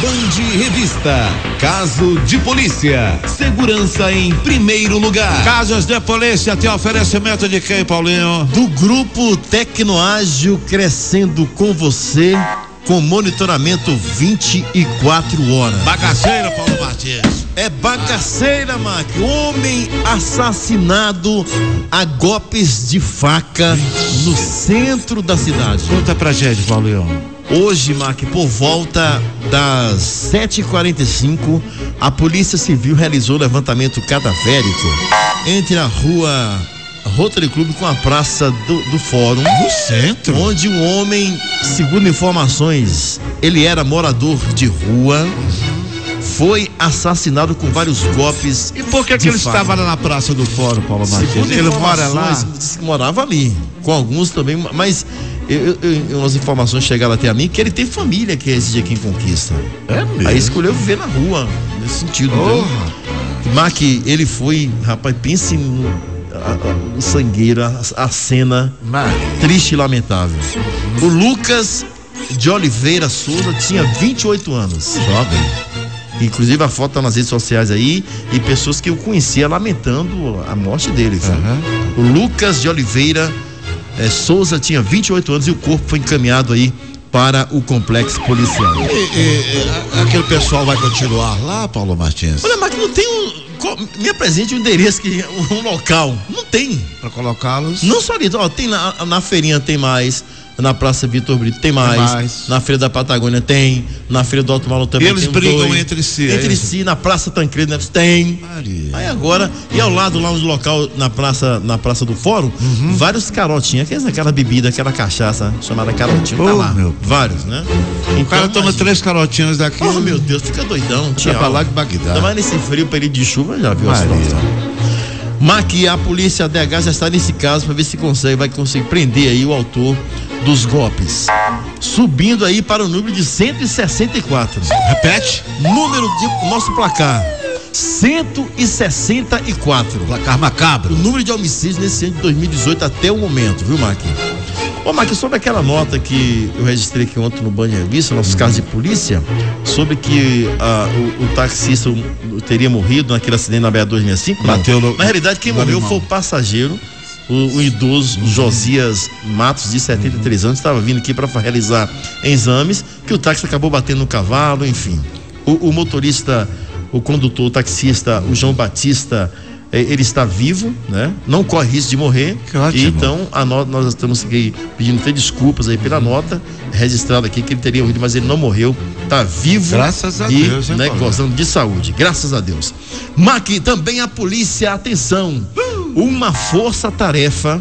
Band Revista. Caso de polícia. Segurança em primeiro lugar. Casos de polícia tem oferecimento de quem, Paulinho? Do Grupo Tecnoágil, crescendo com você, com monitoramento 24 horas. Bagaceira, Paulo Martins. É bagaceira, Mac. Homem assassinado a golpes de faca no centro da cidade. Conta pra gente, Paulinho. Hoje, Mac, por volta das 7h45, a Polícia Civil realizou levantamento cadavérico entre a rua Rotary Club com a Praça do Fórum, no centro, onde um homem, segundo informações, ele era morador de rua, foi assassinado com vários golpes. E por que ele estava lá na Praça do Fórum, Paulo Martins? Ele mora lá? Disse que morava ali, com alguns também, mas umas informações chegaram até a mim que ele tem família que reside aqui em Conquista. É mesmo? Aí escolheu viver na rua, nesse sentido. Mac, ele foi, rapaz, pense no sangueiro, a cena triste e lamentável. O Lucas de Oliveira Souza tinha 28 anos. Jovem. Inclusive a foto tá nas redes sociais aí e pessoas que eu conhecia lamentando a morte dele. O Lucas de Oliveira Souza tinha 28 anos e o corpo foi encaminhado aí para o complexo policial. Aquele pessoal vai continuar lá, Paulo Martins? Olha, mas não tem me apresente um endereço, um local. Não tem. Para colocá-los? Não só ali, tem na feirinha tem mais. Na Praça Vitor Brito tem mais. Na Feira da Patagônia tem. Na Feira do Alto Malu também. E eles brigam entre si. Entre si, na Praça Tancredo Neves tem. Maria. Aí agora, e ao lado lá no local, na Praça do Fórum, vários carotinhos, aquela bebida, aquela cachaça chamada carotinho, tá lá. Vários, né? Então, o cara toma 3 carotinhos daqui. Oh, meu Deus, fica doidão. Vai pra lá de Bagdá. Ainda mais nesse frio, período de chuva, já viu a situação. Mac, a polícia DH já está nesse caso para ver se vai conseguir prender aí o autor dos golpes. Subindo aí para o número de 164. Repete. Número de nosso placar. 164. Placar macabro. O número de homicídios nesse ano de 2018 até o momento, viu, Mac? Ô, Mac, sobre aquela nota que eu registrei aqui ontem no Band Revista, nossos casos de polícia, sobre que o taxista teria morrido naquele acidente na BR-265. Na realidade, quem morreu foi o passageiro, o idoso Josias Matos, de 73 anos, estava vindo aqui para realizar exames, que o táxi acabou batendo no cavalo, enfim. O motorista, o condutor, o taxista, o João Batista, ele está vivo, né? Não corre risco de morrer. Que ótimo. Então, nós estamos aqui pedindo até desculpas aí pela nota registrada aqui que ele teria morrido, mas ele não morreu, está vivo. Graças a Deus, né, gozando de saúde, graças a Deus. Mac, também a polícia, atenção, uma força-tarefa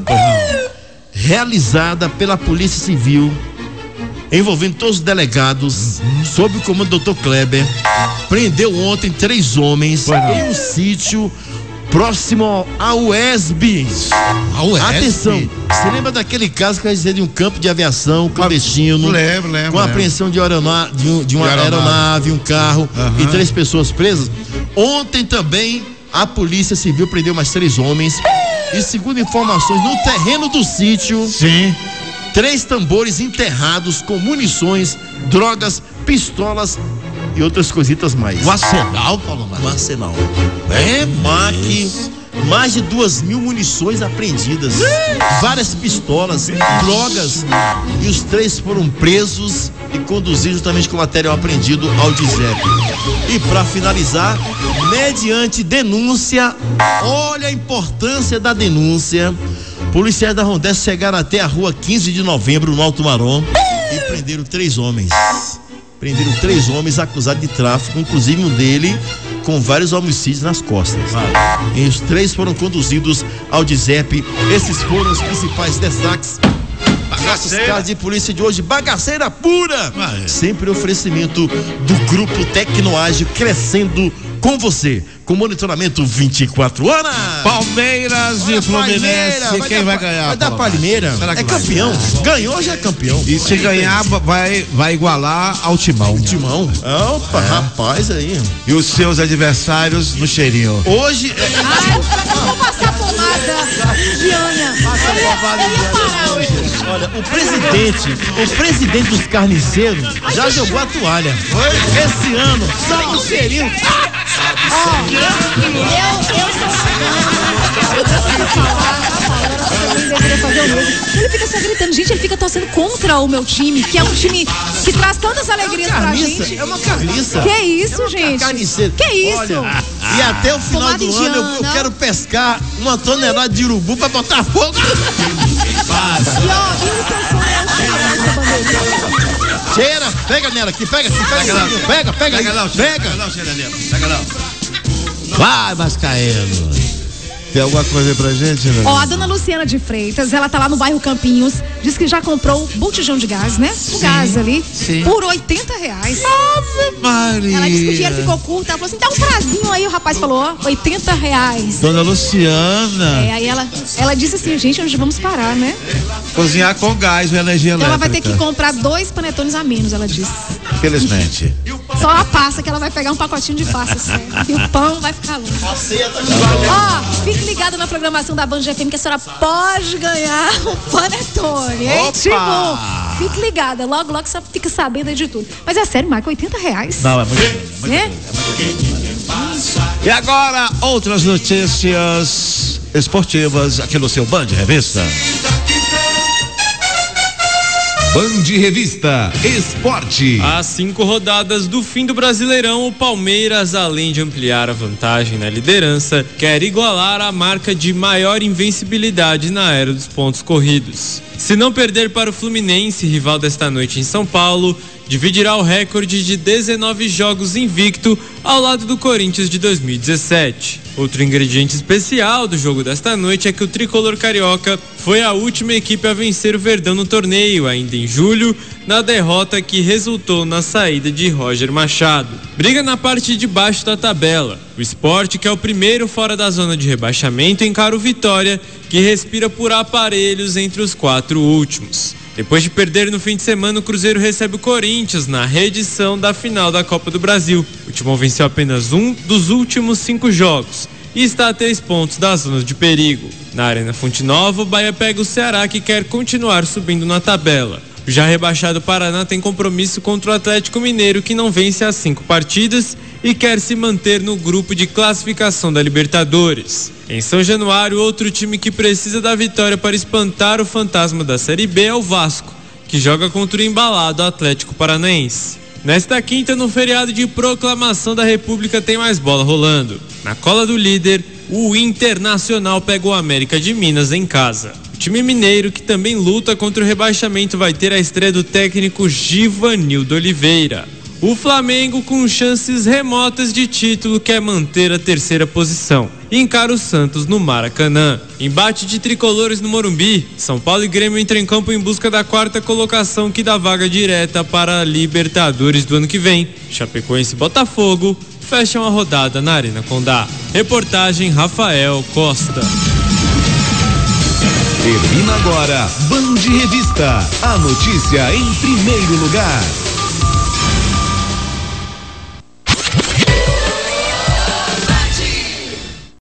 realizada pela Polícia Civil, envolvendo todos os delegados, sob o comando do Dr. Kleber, prendeu ontem 3 homens em um sítio próximo ao UESB. Atenção, você lembra daquele caso que a gente de um campo de aviação clandestino? Lembro. Com a apreensão de uma aeronave, um carro e 3 pessoas presas? Ontem também a Polícia Civil prendeu mais 3 homens e, segundo informações, no terreno do sítio, 3 tambores enterrados com munições, drogas, pistolas e outras coisitas mais. O arsenal, Paulo Martins? O arsenal. Mac, mais de 2.000 munições apreendidas, várias pistolas, drogas, e os 3 foram presos e conduzidos juntamente com o material apreendido ao DIZEP. E para finalizar, mediante denúncia, olha a importância da denúncia, policiais da Rondesp chegaram até a rua 15 de novembro, no Alto Marom, e prenderam 3 homens. Prenderam 3 homens acusados de tráfico, inclusive um dele com vários homicídios nas costas. E os 3 foram conduzidos ao DIZEP. Esses foram os principais destaques. Nossos casos de polícia de hoje, bagaceira pura. Sempre oferecimento do Grupo Tecnoágil, crescendo com você, com monitoramento 24 horas. Palmeiras e Fluminense, quem vai ganhar? Vai dar Palmeiras, é campeão. Ganhou, já é campeão. E se ganhar, vai igualar ao Timão. Timão? Opa, rapaz aí. E os seus adversários no cheirinho. Hoje... Vou passar pomada, Diana. Olha, o presidente dos carniceiros já jogou a toalha. Esse ano, só o cheirinho. Ele fica só gritando, gente, ele fica torcendo contra o meu time, que é um time que traz tantas alegrias pra gente. É uma carniça. Que isso, gente? Carniceiro. Que isso? Olha, e até o final do ano eu quero pescar uma tonelada de urubu pra botar fogo. Cheira, pega nela aqui, pega aqui, pega lá. Pega lá, cheira nela. Pega lá. Vai, Vascaíno. Tem alguma coisa aí pra gente, né? Ó, a dona Luciana de Freitas, ela tá lá no bairro Campinhos, diz que já comprou um botijão de gás, né? O gás ali, por R$80. Ave Maria. Ela disse que o dinheiro ficou curto, ela falou assim, dá um prazinho aí, o rapaz falou, ó, R$80. Dona Luciana. Aí ela disse assim, gente, onde vamos parar, né? Cozinhar com gás ou energia Então elétrica. ela vai ter que comprar 2 panetones a menos, ela disse. Infelizmente. Só a passa, que ela vai pegar um pacotinho de passa, sério. E o pão vai ficar longe. Ó, fique ligado na programação da Band FM que a senhora pode ganhar um panetone, hein? Tipo, fique ligada, logo você fica sabendo aí de tudo. Mas é sério, Marco, R$80? Não, é muito bem. E agora, outras notícias esportivas aqui no seu Band Revista. Band Revista Esporte. Às 5 rodadas do fim do Brasileirão, o Palmeiras, além de ampliar a vantagem na liderança, quer igualar a marca de maior invencibilidade na era dos pontos corridos. Se não perder para o Fluminense, rival desta noite em São Paulo, dividirá o recorde de 19 jogos invicto ao lado do Corinthians de 2017. Outro ingrediente especial do jogo desta noite é que o tricolor carioca foi a última equipe a vencer o Verdão no torneio, ainda em julho, na derrota que resultou na saída de Roger Machado. Briga na parte de baixo da tabela. O Sport, que é o primeiro fora da zona de rebaixamento, encara o Vitória, que respira por aparelhos entre os 4 últimos. Depois de perder no fim de semana, o Cruzeiro recebe o Corinthians na reedição da final da Copa do Brasil. O Timão venceu apenas um dos últimos 5 jogos e está a 3 pontos da zona de perigo. Na Arena Fonte Nova, o Bahia pega o Ceará, que quer continuar subindo na tabela. O já rebaixado Paraná tem compromisso contra o Atlético Mineiro, que não vence há 5 partidas e quer se manter no grupo de classificação da Libertadores. Em São Januário, outro time que precisa da vitória para espantar o fantasma da Série B é o Vasco, que joga contra o embalado Atlético Paranaense. Nesta quinta, no feriado de proclamação da República, tem mais bola rolando. Na cola do líder, o Internacional pega o América de Minas em casa. O time mineiro, que também luta contra o rebaixamento, vai ter a estreia do técnico Givanildo Oliveira. O Flamengo, com chances remotas de título, quer manter a 3ª posição e encara o Santos no Maracanã. Embate de tricolores no Morumbi. São Paulo e Grêmio entram em campo em busca da 4ª colocação, que dá vaga direta para a Libertadores do ano que vem. Chapecoense e Botafogo fecham a rodada na Arena Condá. Reportagem Rafael Costa. Termina agora Band Revista. A notícia em primeiro lugar.